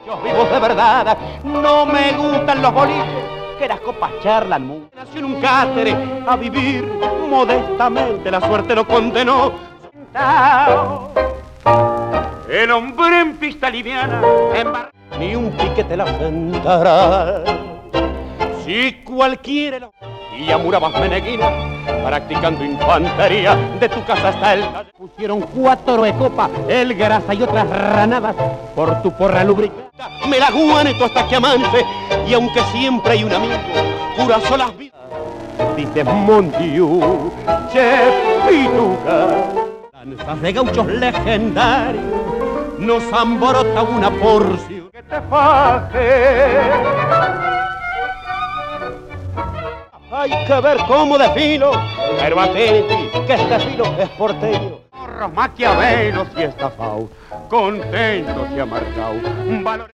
Los vivos de verdad, no me gustan los boliches, que las copas charlan mucho. Nació en un cátere a vivir modestamente, la suerte lo condenó. El hombre en pista liviana, ni un piquete la sentará. Si cualquiera lo... Y a Murabas Meneguina, practicando infantería, de tu casa hasta el... Pusieron 4 de copa, el grasa y otras ranadas, por tu porra lubricada. Me la guaneto hasta que amance, y aunque siempre hay un amigo, curazó las vidas. Dices Mondiú, Chef Pituca. Danzas de gauchos legendarios, nos amborota una porción que te faje. Hay que ver cómo desfilo, pero atenti, que este filo es porteño. Morros maquiavelos y estafaos, contentos y amargaos.